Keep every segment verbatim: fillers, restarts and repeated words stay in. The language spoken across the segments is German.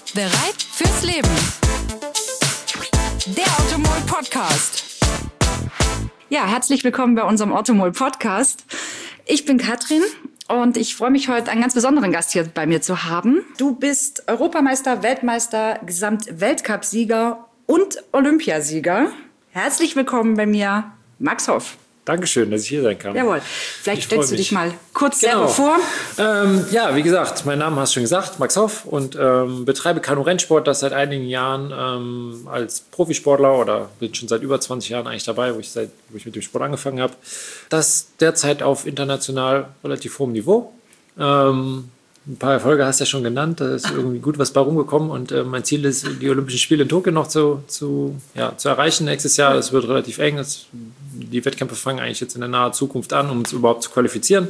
Bereit fürs Leben. Der Ottomol Podcast. Ja, herzlich willkommen bei unserem Ottomol Podcast. Ich bin Katrin und ich freue mich heute, einen ganz besonderen Gast hier bei mir zu haben. Du bist Europameister, Weltmeister, Gesamt-Weltcup-Sieger und Olympiasieger. Herzlich willkommen bei mir, Max Hoff. Dankeschön, dass ich hier sein kann. Jawohl. Vielleicht ich stellst du mich. dich mal kurz genau. selber vor. Ähm, ja, wie gesagt, mein Name hast du schon gesagt, Max Hoff, und ähm, betreibe Kanu-Rennsport, das seit einigen Jahren ähm, als Profisportler oder bin schon seit über zwanzig Jahren eigentlich dabei, wo ich, seit, wo ich mit dem Sport angefangen habe. Das derzeit auf international relativ hohem Niveau. Ähm, Ein paar Erfolge hast du ja schon genannt, da ist irgendwie gut was bei rumgekommen und äh, mein Ziel ist, die Olympischen Spiele in Tokio noch zu, zu, ja, zu erreichen nächstes Jahr. Das wird relativ eng, das, die Wettkämpfe fangen eigentlich jetzt in der nahen Zukunft an, um uns überhaupt zu qualifizieren.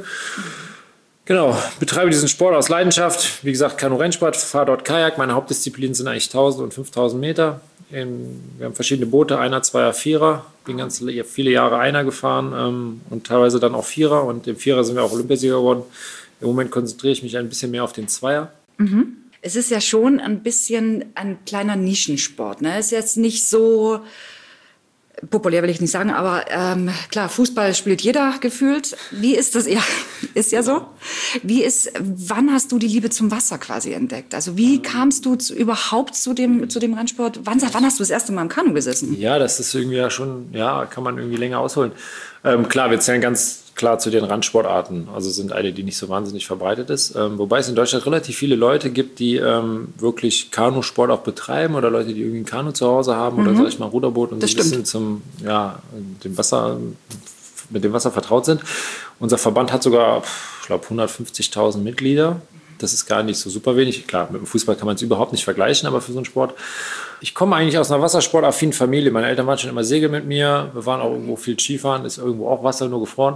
Genau, betreibe diesen Sport aus Leidenschaft, wie gesagt Kanu-Rennsport, fahre dort Kajak, meine Hauptdisziplinen sind eigentlich tausend und fünftausend Meter. In, wir haben verschiedene Boote, Einer, Zweier, Vierer, bin ganz viele Jahre Einer gefahren ähm, und teilweise dann auch Vierer, und im Vierer sind wir auch Olympiasieger geworden. Im Moment konzentriere ich mich ein bisschen mehr auf den Zweier. Mhm. Es ist ja schon ein bisschen ein kleiner Nischensport. Ne? Es ist jetzt nicht so populär, will ich nicht sagen, aber ähm, klar, Fußball spielt jeder gefühlt. Wie ist das? Ja, ist ja so. Wie ist, wann hast du die Liebe zum Wasser quasi entdeckt? Also wie kamst du zu, überhaupt zu dem, zu dem Rennsport? Wann, wann hast du das erste Mal im Kanu gesessen? Ja, das ist irgendwie ja schon, ja, kann man irgendwie länger ausholen. Ähm, klar, wir zählen ganz klar zu den Randsportarten, also sind eine, die nicht so wahnsinnig verbreitet ist. Ähm, wobei es in Deutschland relativ viele Leute gibt, die ähm, wirklich Kanusport auch betreiben oder Leute, die irgendwie ein Kanu zu Hause haben mhm. oder sag ich mal Ruderboot und das so ein stimmt. bisschen zum, ja, dem Wasser, mit dem Wasser vertraut sind. Unser Verband hat sogar, ich glaube, hundertfünfzigtausend Mitglieder. Das ist gar nicht so super wenig. Klar, mit dem Fußball kann man es überhaupt nicht vergleichen, aber für so einen Sport. Ich komme eigentlich aus einer wassersportaffinen Familie. Meine Eltern waren schon immer Segeln mit mir. Wir waren auch irgendwo viel Skifahren, ist irgendwo auch Wasser, nur gefroren.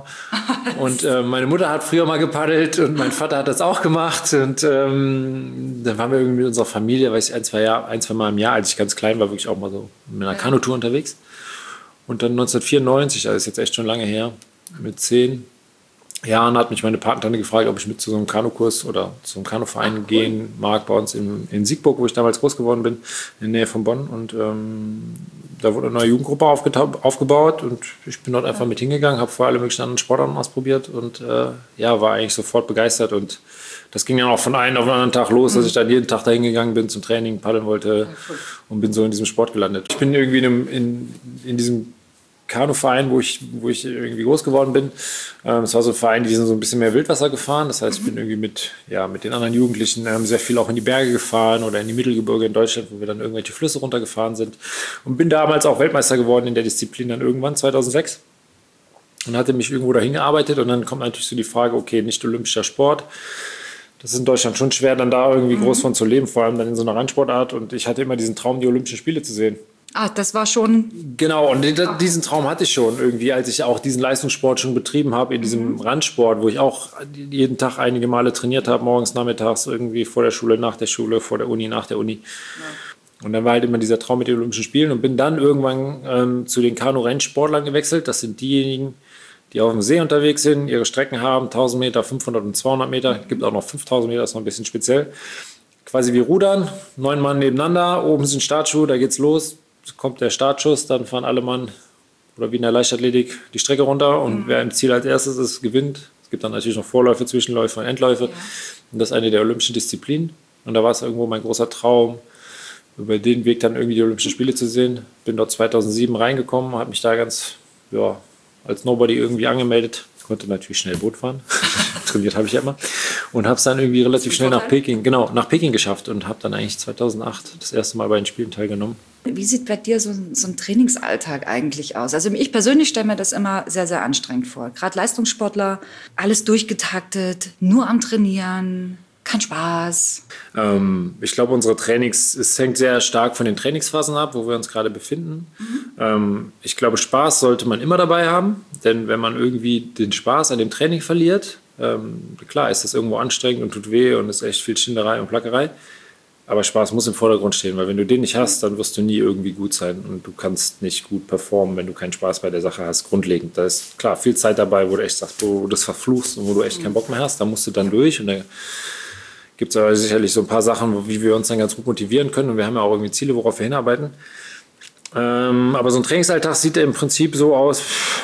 Und äh, meine Mutter hat früher mal gepaddelt und mein Vater hat das auch gemacht. Und ähm, dann waren wir irgendwie mit unserer Familie, weiß ich, ein, zwei Jahr, ein, zwei Mal im Jahr, als ich ganz klein war, wirklich auch mal so mit einer Kanutour unterwegs. Und dann neunzehnhundertvierundneunzig, also ist jetzt echt schon lange her, mit zehn Jahren hat mich meine Patentante gefragt, ob ich mit zu so einem Kanukurs oder zu einem Kanuverein Ach, cool. gehen mag, bei uns in, in Siegburg, wo ich damals groß geworden bin, in der Nähe von Bonn. Und ähm, da wurde eine neue Jugendgruppe aufgebaut und ich bin dort einfach ja. mit hingegangen, habe vorher alle möglichen anderen Sportarten ausprobiert und äh, ja, war eigentlich sofort begeistert. Und das ging dann auch von einem auf den anderen Tag los, mhm. dass ich dann jeden Tag dahin gegangen bin, zum Training, paddeln wollte ja, cool. und bin so in diesem Sport gelandet. Ich bin irgendwie in, einem, in, in diesem Kanuverein, wo ich, wo ich irgendwie groß geworden bin. Ähm, es war so ein Verein, die sind so ein bisschen mehr Wildwasser gefahren. Das heißt, ich bin irgendwie mit, ja, mit den anderen Jugendlichen ähm, sehr viel auch in die Berge gefahren oder in die Mittelgebirge in Deutschland, wo wir dann irgendwelche Flüsse runtergefahren sind. Und bin damals auch Weltmeister geworden in der Disziplin dann irgendwann zweitausendsechs. Und hatte mich irgendwo dahin gearbeitet. Und dann kommt natürlich so die Frage, okay, nicht olympischer Sport. Das ist in Deutschland schon schwer, dann da irgendwie mhm. groß von zu leben, vor allem dann in so einer Randsportart. Und ich hatte immer diesen Traum, die Olympischen Spiele zu sehen. Ah, das war schon... Genau, und diesen Traum hatte ich schon irgendwie, als ich auch diesen Leistungssport schon betrieben habe, in diesem mhm. Randsport, wo ich auch jeden Tag einige Male trainiert habe, morgens, nachmittags, irgendwie vor der Schule, nach der Schule, vor der Uni, nach der Uni. Ja. Und dann war halt immer dieser Traum mit den Olympischen Spielen und bin dann irgendwann ähm, zu den Kanu-Rennsportlern gewechselt. Das sind diejenigen, die auf dem See unterwegs sind, ihre Strecken haben, tausend Meter, fünfhundert und zweihundert Meter. Es gibt auch noch fünftausend Meter, das ist noch ein bisschen speziell. Quasi wie Rudern, neun Mann nebeneinander, oben sind Startschuhe, da geht's los. Kommt der Startschuss, dann fahren alle Mann, oder wie in der Leichtathletik, die Strecke runter und mhm. wer im Ziel als erstes ist, gewinnt. Es gibt dann natürlich noch Vorläufe, Zwischenläufe und Endläufe. Ja. Und das ist eine der olympischen Disziplinen. Und da war es irgendwo mein großer Traum, über den Weg dann irgendwie die Olympischen Spiele zu sehen. Bin dort zweitausendsieben reingekommen, habe mich da ganz ja, als Nobody irgendwie angemeldet. Konnte natürlich schnell Boot fahren. Trainiert habe ich ja immer. Und habe es dann irgendwie relativ schnell nach Peking, genau, nach Peking geschafft und habe dann eigentlich zweitausendacht das erste Mal bei den Spielen teilgenommen. Wie sieht bei dir so, so ein Trainingsalltag eigentlich aus? Also ich persönlich stelle mir das immer sehr, sehr anstrengend vor. Gerade Leistungssportler, alles durchgetaktet, nur am Trainieren, kein Spaß. Ähm, ich glaube, unsere Trainings, es hängt sehr stark von den Trainingsphasen ab, wo wir uns gerade befinden. Mhm. Ähm, ich glaube, Spaß sollte man immer dabei haben, denn wenn man irgendwie den Spaß an dem Training verliert, ähm, klar ist das irgendwo anstrengend und tut weh und ist echt viel Schinderei und Plackerei. Aber Spaß muss im Vordergrund stehen, weil wenn du den nicht hast, dann wirst du nie irgendwie gut sein und du kannst nicht gut performen, wenn du keinen Spaß bei der Sache hast, grundlegend. Da ist klar viel Zeit dabei, wo du echt sagst, wo du das verfluchst und wo du echt keinen Bock mehr hast, da musst du dann durch und da gibt es aber sicherlich so ein paar Sachen, wie wir uns dann ganz gut motivieren können. Und wir haben ja auch irgendwie Ziele, worauf wir hinarbeiten. Ähm, aber so ein Trainingsalltag sieht im Prinzip so aus,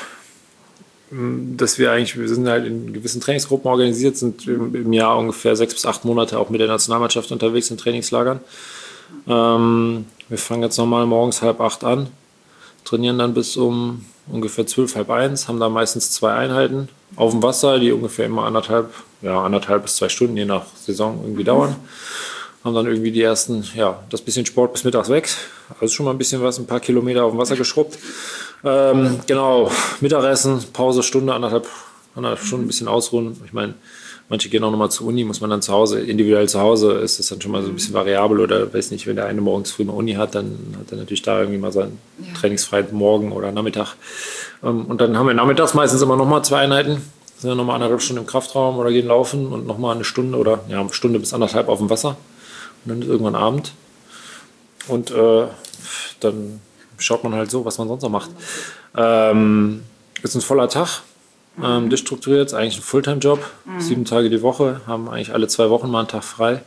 dass wir eigentlich, wir sind halt in gewissen Trainingsgruppen organisiert, sind im, im Jahr ungefähr sechs bis acht Monate auch mit der Nationalmannschaft unterwegs in Trainingslagern. Ähm, wir fangen jetzt nochmal morgens halb acht an, trainieren dann bis um ungefähr zwölf, halb eins, haben da meistens zwei Einheiten auf dem Wasser, die ungefähr immer anderthalb, ja, anderthalb bis zwei Stunden, je nach Saison irgendwie dauern. Haben dann irgendwie die ersten, ja, das bisschen Sport bis mittags weg. Also schon mal ein bisschen was, ein paar Kilometer auf dem Wasser geschrubbt. Ähm, genau, Mittagessen, Pause, Stunde, anderthalb, anderthalb Stunden, ein bisschen ausruhen. Ich meine, manche gehen auch nochmal zur Uni, muss man dann zu Hause, individuell zu Hause, ist das dann schon mal so ein bisschen variabel oder weiß nicht, wenn der eine morgens früh mal Uni hat, dann hat er natürlich da irgendwie mal seinen ja. trainingsfreien Morgen oder Nachmittag. Ähm, und dann haben wir nachmittags meistens immer nochmal zwei Einheiten. Sind dann nochmal anderthalb Stunden im Kraftraum oder gehen laufen und nochmal eine Stunde oder ja, eine Stunde bis anderthalb auf dem Wasser. Und dann ist irgendwann Abend. Und äh, dann schaut man halt so, was man sonst noch macht. Ähm, ist ein voller Tag, ähm, durchstrukturiert, ist eigentlich ein Fulltime-Job, mhm. sieben Tage die Woche, haben eigentlich alle zwei Wochen mal einen Tag frei.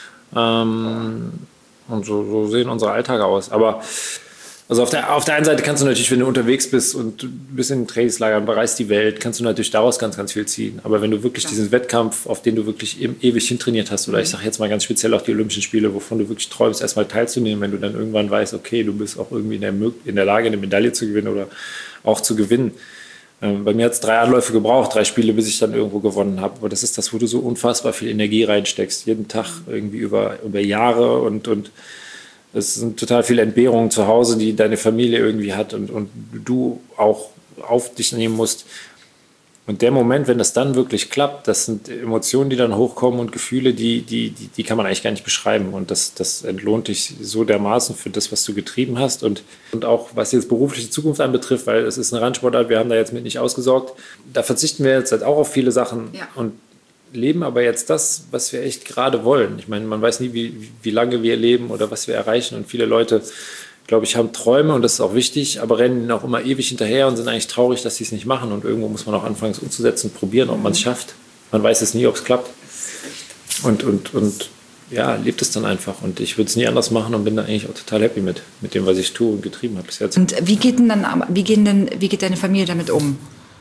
Ähm, und so, so sehen unsere Alltage aus. Aber also auf der, auf der einen Seite kannst du natürlich, wenn du unterwegs bist und du bist in Trainingslagern, bereist die Welt, kannst du natürlich daraus ganz, ganz viel ziehen. Aber wenn du wirklich ja. diesen Wettkampf, auf den du wirklich ewig hintrainiert hast, oder ich sage jetzt mal ganz speziell auch die Olympischen Spiele, wovon du wirklich träumst, erstmal teilzunehmen, wenn du dann irgendwann weißt, okay, du bist auch irgendwie in der, in der Lage, eine Medaille zu gewinnen oder auch zu gewinnen. Ähm, bei mir hat es drei Anläufe gebraucht, drei Spiele, bis ich dann irgendwo gewonnen habe. Aber das ist das, wo du so unfassbar viel Energie reinsteckst, jeden Tag irgendwie über, über Jahre und, und es sind total viele Entbehrungen zu Hause, die deine Familie irgendwie hat und, und du auch auf dich nehmen musst. Und der Moment, wenn das dann wirklich klappt, das sind Emotionen, die dann hochkommen und Gefühle, die, die, die, die kann man eigentlich gar nicht beschreiben. Und das, das entlohnt dich so dermaßen für das, was du getrieben hast. Und, und auch was jetzt berufliche Zukunft anbetrifft, weil es ist eine Randsportart, wir haben da jetzt mit nicht ausgesorgt. Da verzichten wir jetzt halt auch auf viele Sachen. Ja. Und leben aber jetzt das, was wir echt gerade wollen. Ich meine, man weiß nie, wie, wie lange wir leben oder was wir erreichen. Und viele Leute, glaube ich, haben Träume und das ist auch wichtig, aber rennen auch immer ewig hinterher und sind eigentlich traurig, dass sie es nicht machen. Und irgendwo muss man auch anfangen, es umzusetzen, probieren, ob man es schafft. Man weiß es nie, ob es klappt. Und, und, und ja, lebt es dann einfach. Und ich würde es nie anders machen und bin da eigentlich auch total happy mit, mit dem, was ich tue und getrieben habe bis jetzt. Und wie geht denn dann, wie gehen denn, wie geht deine Familie damit um?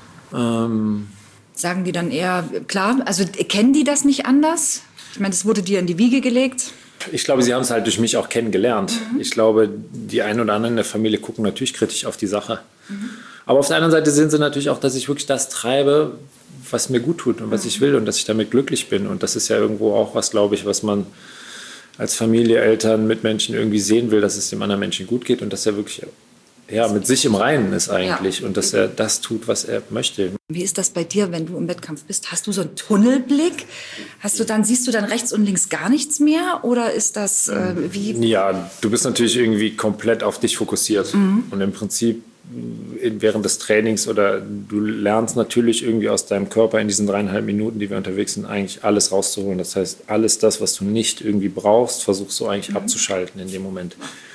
Ähm... Sagen die dann eher, klar, also kennen die das nicht anders? Ich meine, das wurde dir in die Wiege gelegt. Ich glaube, sie haben es halt durch mich auch kennengelernt. Mhm. Ich glaube, die einen oder anderen in der Familie gucken natürlich kritisch auf die Sache. Mhm. Aber auf der anderen Seite sehen sie natürlich auch, dass ich wirklich das treibe, was mir gut tut und was mhm. ich will und dass ich damit glücklich bin. Und das ist ja irgendwo auch was, glaube ich, was man als Familie, Eltern, Mitmenschen irgendwie sehen will, dass es dem anderen Menschen gut geht und dass er wirklich ja, mit sich im Reinen ist eigentlich ja. und dass er das tut, was er möchte. Wie ist das bei dir, wenn du im Wettkampf bist? Hast du so einen Tunnelblick? Hast du dann, siehst du dann rechts und links gar nichts mehr? Oder ist das äh, wie? Ja, du bist natürlich irgendwie komplett auf dich fokussiert. Mhm. Und im Prinzip während des Trainings oder du lernst natürlich irgendwie aus deinem Körper in diesen dreieinhalb Minuten, die wir unterwegs sind, eigentlich alles rauszuholen. Das heißt, alles das, was du nicht irgendwie brauchst, versuchst du eigentlich mhm. abzuschalten in dem Moment.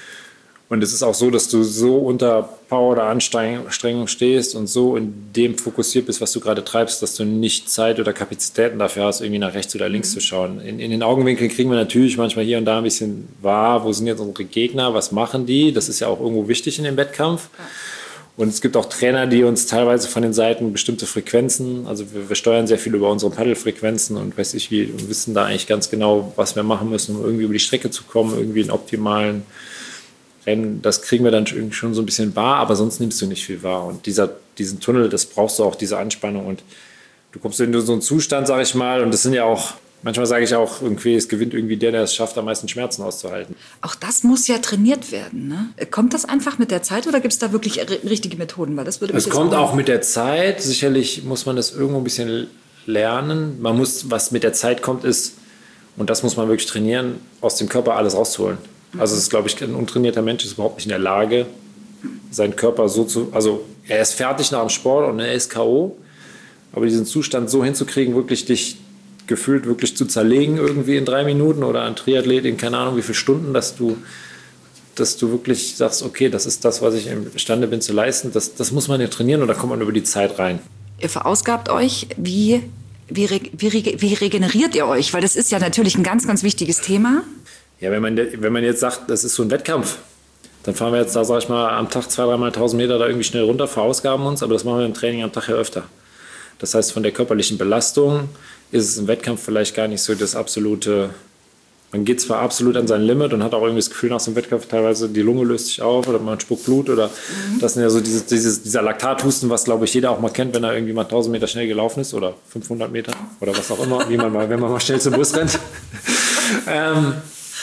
Und es ist auch so, dass du so unter Power oder Anstrengung stehst und so in dem fokussiert bist, was du gerade treibst, dass du nicht Zeit oder Kapazitäten dafür hast, irgendwie nach rechts oder links mhm. zu schauen. In, in den Augenwinkeln kriegen wir natürlich manchmal hier und da ein bisschen wahr, wo sind jetzt unsere Gegner, was machen die? Das ist ja auch irgendwo wichtig in dem Wettkampf. Und es gibt auch Trainer, die uns teilweise von den Seiten bestimmte Frequenzen, also wir, wir steuern sehr viel über unsere Paddelfrequenzen und weiß ich wie, und wissen da eigentlich ganz genau, was wir machen müssen, um irgendwie über die Strecke zu kommen, irgendwie einen optimalen Rennen, das kriegen wir dann schon so ein bisschen wahr, aber sonst nimmst du nicht viel wahr. Und dieser, diesen Tunnel, das brauchst du auch, diese Anspannung. Und du kommst in so einen Zustand, sage ich mal, und das sind ja auch, manchmal sage ich auch, irgendwie, es gewinnt irgendwie der, der es schafft, am meisten Schmerzen auszuhalten. Auch das muss ja trainiert werden, ne? Kommt das einfach mit der Zeit oder gibt es da wirklich richtige Methoden? Weil das würde es kommt auch mit der Zeit. Sicherlich muss man das irgendwo ein bisschen lernen. Man muss, was mit der Zeit kommt, ist, und das muss man wirklich trainieren, aus dem Körper alles rauszuholen. Also es ist, glaube ich, ein untrainierter Mensch ist überhaupt nicht in der Lage, seinen Körper so zu... Also er ist fertig nach dem Sport und er ist K O, aber diesen Zustand so hinzukriegen, wirklich dich gefühlt wirklich zu zerlegen irgendwie in drei Minuten oder ein Triathlet in keine Ahnung wie viele Stunden, dass du, dass du wirklich sagst, okay, das ist das, was ich imstande bin zu leisten, das, das muss man ja trainieren und da kommt man über die Zeit rein. Ihr verausgabt euch wie Wie, re, wie, re, wie regeneriert ihr euch? Weil das ist ja natürlich ein ganz, ganz wichtiges Thema. Ja, wenn man, wenn man jetzt sagt, das ist so ein Wettkampf, dann fahren wir jetzt da, sag ich mal, am Tag zwei, dreimal tausend Meter da irgendwie schnell runter, verausgaben uns, aber das machen wir im Training am Tag ja öfter. Das heißt, von der körperlichen Belastung ist es im Wettkampf vielleicht gar nicht so das absolute, man geht zwar absolut an sein Limit und hat auch irgendwie das Gefühl nach so einem Wettkampf teilweise, die Lunge löst sich auf oder man spuckt Blut oder mhm. das sind ja so dieses, dieses, dieser Laktathusten, was glaube ich jeder auch mal kennt, wenn er irgendwie mal tausend Meter schnell gelaufen ist oder fünfhundert Meter oder was auch immer, wie man mal, wenn man mal schnell zum Bus rennt. ähm,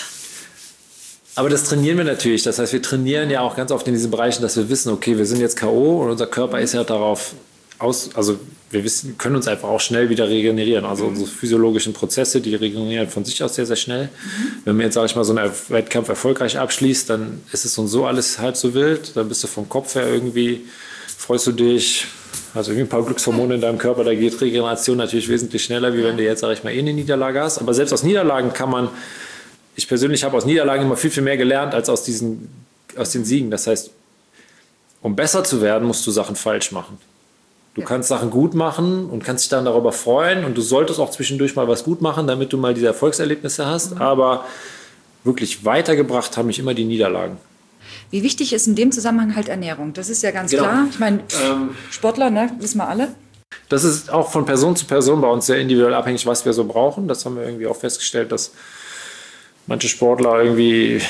aber das trainieren wir natürlich, das heißt, wir trainieren ja auch ganz oft in diesen Bereichen, dass wir wissen, okay, wir sind jetzt K O und unser Körper ist ja darauf aus, also wir wissen, können uns einfach auch schnell wieder regenerieren. Also unsere physiologischen Prozesse, die regenerieren von sich aus sehr, sehr schnell. Mhm. Wenn man jetzt, sage ich mal, so einen Wettkampf erfolgreich abschließt, dann ist es uns so alles halb so wild. Dann bist du vom Kopf her irgendwie, freust du dich, also irgendwie ein paar Glückshormone in deinem Körper, da geht Regeneration natürlich wesentlich schneller, wie wenn du jetzt, sage ich mal, eh eine Niederlage hast. Aber selbst aus Niederlagen kann man, ich persönlich habe aus Niederlagen immer viel, viel mehr gelernt als aus, diesen, aus den Siegen. Das heißt, um besser zu werden, musst du Sachen falsch machen. Du kannst Sachen gut machen und kannst dich dann darüber freuen und du solltest auch zwischendurch mal was gut machen, damit du mal diese Erfolgserlebnisse hast. Mhm. Aber wirklich weitergebracht haben mich immer die Niederlagen. Wie wichtig ist in dem Zusammenhang halt Ernährung? Das ist ja ganz genau. klar. Ich meine, ähm, Sportler, ne, wissen wir alle. Das ist auch von Person zu Person bei uns sehr individuell abhängig, was wir so brauchen. Das haben wir irgendwie auch festgestellt, dass manche Sportler irgendwie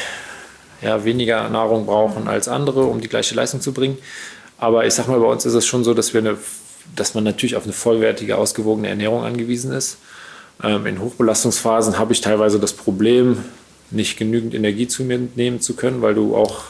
ja, weniger Nahrung brauchen als andere, um die gleiche Leistung zu bringen. Aber ich sag mal, bei uns ist es schon so, dass, wir eine, dass man natürlich auf eine vollwertige, ausgewogene Ernährung angewiesen ist. Ähm, in Hochbelastungsphasen habe ich teilweise das Problem, nicht genügend Energie zu mir nehmen zu können, weil du auch,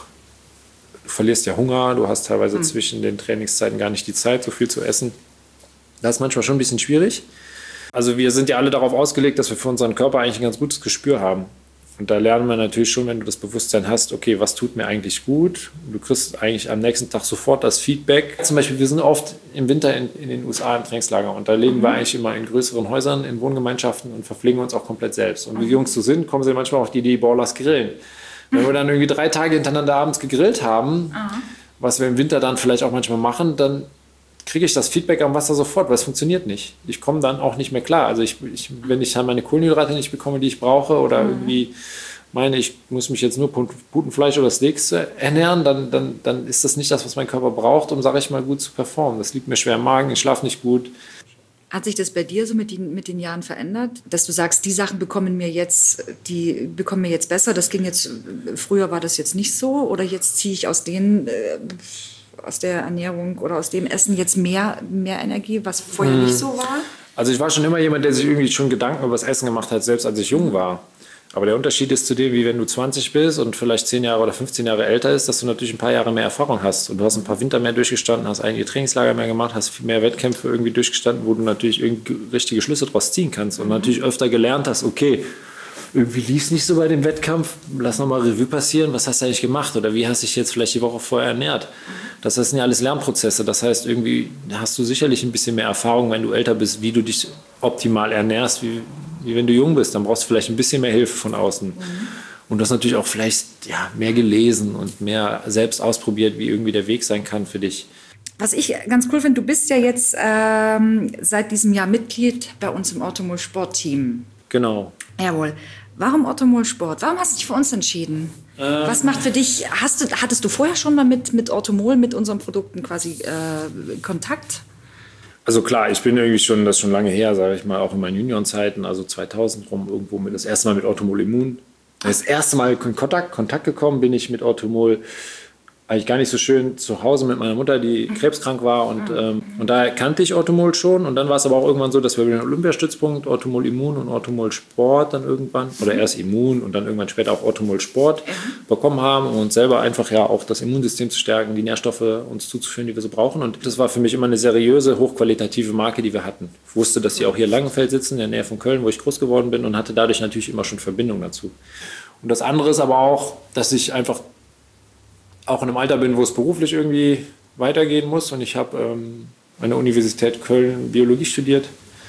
du verlierst ja Hunger, du hast teilweise mhm. zwischen den Trainingszeiten gar nicht die Zeit, so viel zu essen. Das ist manchmal schon ein bisschen schwierig. Also wir sind ja alle darauf ausgelegt, dass wir für unseren Körper eigentlich ein ganz gutes Gespür haben. Und da lernen wir natürlich schon, wenn du das Bewusstsein hast, okay, was tut mir eigentlich gut? Du kriegst eigentlich am nächsten Tag sofort das Feedback. Zum Beispiel, wir sind oft im Winter in, in den U S A im Trainingslager und da leben mhm. wir eigentlich immer in größeren Häusern, in Wohngemeinschaften und verpflegen uns auch komplett selbst. Und wie die Jungs so sind, kommen sie manchmal auf die Idee, boah, lass grillen. Wenn wir dann irgendwie drei Tage hintereinander abends gegrillt haben, mhm. was wir im Winter dann vielleicht auch manchmal machen, dann kriege ich das Feedback am Wasser sofort, weil es funktioniert nicht. Ich komme dann auch nicht mehr klar. Also ich, ich, wenn ich dann meine Kohlenhydrate nicht bekomme, die ich brauche oder mhm. irgendwie meine, ich muss mich jetzt nur Putenfleisch oder Steaks ernähren, dann, dann, dann ist das nicht das, was mein Körper braucht, um, sage ich mal, gut zu performen. Das liegt mir schwer im Magen, ich schlafe nicht gut. Hat sich das bei dir so mit den, mit den Jahren verändert, dass du sagst, die Sachen bekommen mir jetzt, die bekommen mir jetzt besser? Das ging jetzt, früher war das jetzt nicht so, oder jetzt ziehe ich aus den äh, aus der Ernährung oder aus dem Essen jetzt mehr, mehr Energie, was vorher hm. nicht so war? Also ich war schon immer jemand, der sich irgendwie schon Gedanken über das Essen gemacht hat, selbst als ich jung war. Aber der Unterschied ist zu dem, wie wenn du zwanzig bist und vielleicht zehn Jahre oder fünfzehn Jahre älter ist, dass du natürlich ein paar Jahre mehr Erfahrung hast. Und du hast ein paar Winter mehr durchgestanden, hast einige Trainingslager mehr gemacht, hast viel mehr Wettkämpfe irgendwie durchgestanden, wo du natürlich irgendwie richtige Schlüsse draus ziehen kannst. Und natürlich öfter gelernt hast, okay, irgendwie lief es nicht so bei dem Wettkampf, lass nochmal Revue passieren, was hast du eigentlich gemacht oder wie hast du dich jetzt vielleicht die Woche vorher ernährt? Das sind ja alles Lernprozesse, das heißt, irgendwie hast du sicherlich ein bisschen mehr Erfahrung, wenn du älter bist, wie du dich optimal ernährst, wie, wie wenn du jung bist, dann brauchst du vielleicht ein bisschen mehr Hilfe von außen. Mhm. Und du hast natürlich auch vielleicht ja, mehr gelesen und mehr selbst ausprobiert, wie irgendwie der Weg sein kann für dich. Was ich ganz cool finde, du bist ja jetzt ähm, seit diesem Jahr Mitglied bei uns im Orthomol Sportteam. Genau. Jawohl. Warum Orthomol Sport? Warum hast du dich für uns entschieden? Ähm, Was macht für dich, hast du, hattest du vorher schon mal mit, mit Orthomol, mit unseren Produkten quasi äh, Kontakt? Also klar, ich bin irgendwie schon, das ist schon lange her, sage ich mal, auch in meinen Juniorenzeiten, also zweitausend rum, irgendwo mit das erste Mal mit Orthomol Immun. Das erste Mal in Kontakt, Kontakt gekommen bin ich mit Orthomol eigentlich gar nicht so schön zu Hause mit meiner Mutter, die krebskrank war. Und, ähm, und daher kannte ich Orthomol schon. Und dann war es aber auch irgendwann so, dass wir den Olympiastützpunkt, Orthomol Immun und Orthomol Sport dann irgendwann, oder erst Immun und dann irgendwann später auch Orthomol Sport bekommen haben, um uns selber einfach ja auch das Immunsystem zu stärken, die Nährstoffe uns zuzuführen, die wir so brauchen. Und das war für mich immer eine seriöse, hochqualitative Marke, die wir hatten. Ich wusste, dass sie auch hier in Langenfeld sitzen, in der Nähe von Köln, wo ich groß geworden bin, und hatte dadurch natürlich immer schon Verbindung dazu. Und das andere ist aber auch, dass ich einfach auch in einem Alter bin, wo es beruflich irgendwie weitergehen muss. Und ich habe ähm, an der Universität Köln Biologie studiert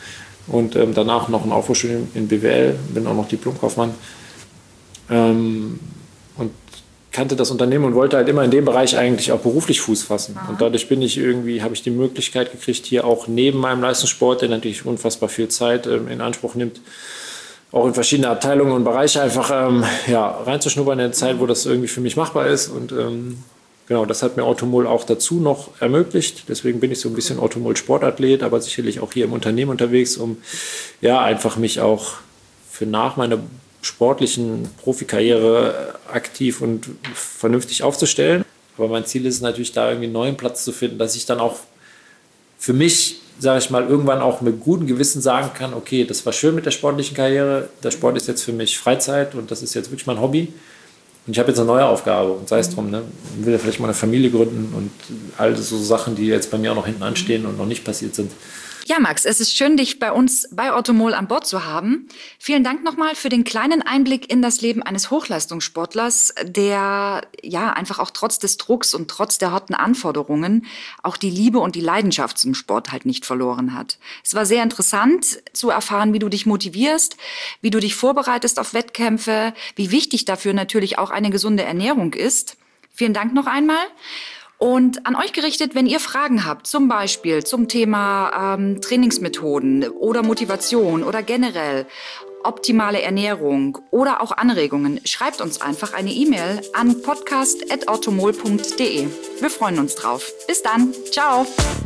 und ähm, danach noch ein Aufbaustudium in B W L, bin auch noch Diplomkaufmann. Ähm, und kannte das Unternehmen und wollte halt immer in dem Bereich eigentlich auch beruflich Fuß fassen. Aha. Und dadurch bin ich irgendwie, habe ich die Möglichkeit gekriegt, hier auch neben meinem Leistungssport, der natürlich unfassbar viel Zeit ähm, in Anspruch nimmt, auch in verschiedene Abteilungen und Bereiche einfach ähm, ja, reinzuschnuppern in eine Zeit, wo das irgendwie für mich machbar ist. Und ähm, genau, das hat mir Automol auch dazu noch ermöglicht. Deswegen bin ich so ein bisschen Automol-Sportathlet, aber sicherlich auch hier im Unternehmen unterwegs, um ja einfach mich auch für nach meiner sportlichen Profikarriere aktiv und vernünftig aufzustellen. Aber mein Ziel ist natürlich, da irgendwie einen neuen Platz zu finden, dass ich dann auch für mich, sage ich mal, irgendwann auch mit gutem Gewissen sagen kann, okay, das war schön mit der sportlichen Karriere, der Sport ist jetzt für mich Freizeit und das ist jetzt wirklich mein Hobby. Und ich habe jetzt eine neue Aufgabe und sei es drum, ne? Ich will ja vielleicht mal eine Familie gründen und all so Sachen, die jetzt bei mir auch noch hinten anstehen und noch nicht passiert sind. Ja, Max, es ist schön, dich bei uns bei Automol an Bord zu haben. Vielen Dank nochmal für den kleinen Einblick in das Leben eines Hochleistungssportlers, der ja einfach auch trotz des Drucks und trotz der harten Anforderungen auch die Liebe und die Leidenschaft zum Sport halt nicht verloren hat. Es war sehr interessant zu erfahren, wie du dich motivierst, wie du dich vorbereitest auf Wettkämpfe, wie wichtig dafür natürlich auch eine gesunde Ernährung ist. Vielen Dank noch einmal. Und an euch gerichtet, wenn ihr Fragen habt, zum Beispiel zum Thema ähm, Trainingsmethoden oder Motivation oder generell optimale Ernährung oder auch Anregungen, schreibt uns einfach eine E-Mail an podcast at automol punkt de. Wir freuen uns drauf. Bis dann. Ciao.